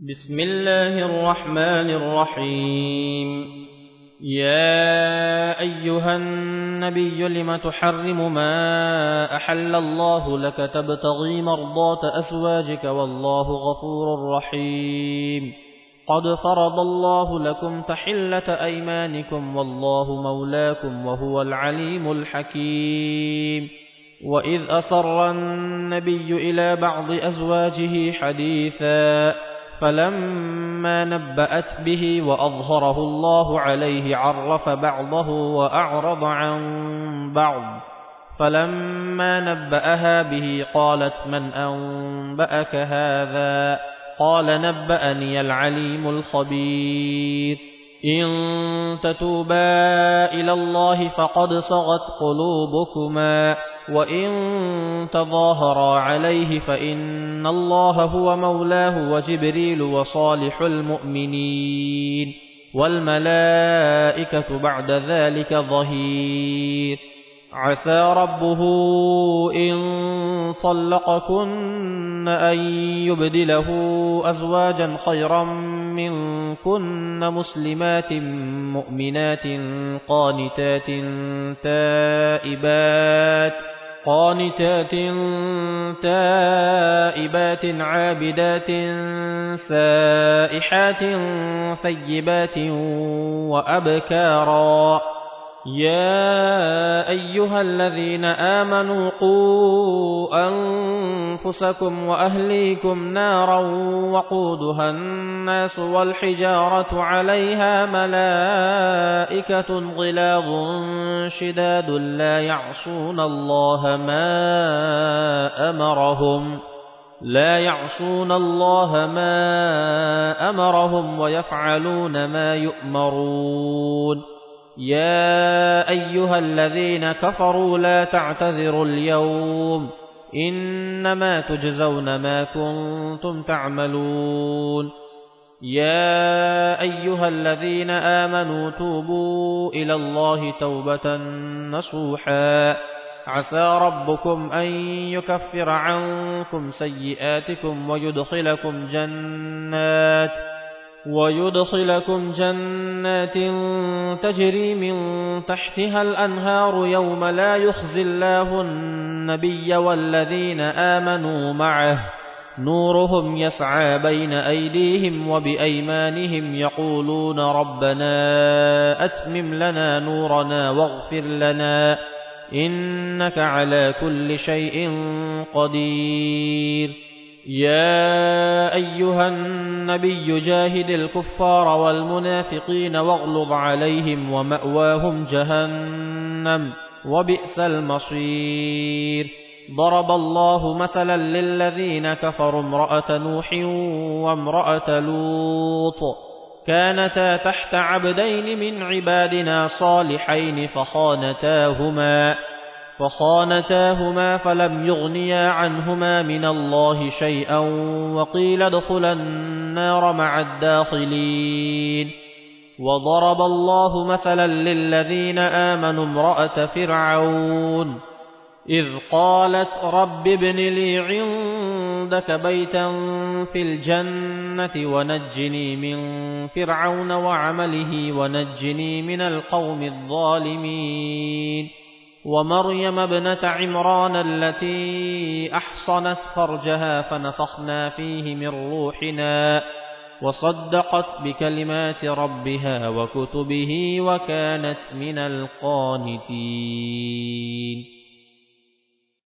بسم الله الرحمن الرحيم. يا أيها النبي لم تحرم ما أحل الله لك تبتغي مرضات أزواجك والله غفور رحيم. قد فرض الله لكم تحلة أيمانكم والله مولاكم وهو العليم الحكيم. وإذ أسر النبي إلى بعض أزواجه حديثا فلما نبأت به وأظهره الله عليه عرف بعضه وأعرض عن بعض. فلما نبأها به قالت من أنبأك هذا؟ قال نبأني العليم الخبير. إن تتوبا إلى الله فقد صغت قلوبكما وإن تظاهرا عليه فإن الله هو مولاه وجبريل وصالح المؤمنين والملائكة بعد ذلك ظهير. عسى ربه إن طلقكن أن يبدله أزواجا خيرا منكن مسلمات مؤمنات قانتات عابدات سائحات ثيبات وأبكارا. يا أيها الذين آمنوا قوا أنفسكم وأهليكم نارا وقودها الناس والحجارة عليها ملائكة غلاظ شداد لا يعصون الله ما أمرهم ويفعلون ما يؤمرون. يا أيها الذين كفروا لا تعتذروا اليوم إنما تجزون ما كنتم تعملون. يا أيها الذين آمنوا توبوا إلى الله توبة نصوحا عسى ربكم أن يكفر عنكم سيئاتكم ويدخلكم جنات تجري من تحتها الأنهار يوم لا يخزي الله النبي والذين آمنوا معه نورهم يسعى بين أيديهم وبأيمانهم يقولون ربنا أتمم لنا نورنا واغفر لنا إنك على كل شيء قدير. يا أيها النبي جاهد الكفار والمنافقين واغلظ عليهم ومأواهم جهنم وبئس المصير. ضرب الله مثلا للذين كفروا امرأة نوح وامرأة لوط كانتا تحت عبدين من عبادنا صالحين فخانتاهما فلم يغنيا عنهما من الله شيئا وقيل ادخلا النار مع الداخلين. وضرب الله مثلا للذين آمنوا امرأة فرعون إذ قالت رب ابن لي عندك بيتا في الجنة ونجني من فرعون وعمله ونجني من القوم الظالمين. ومريم ابنة عمران التي أحصنت فرجها فنفخنا فيه من روحنا وصدقت بكلمات ربها وكتبه وكانت من القانتين.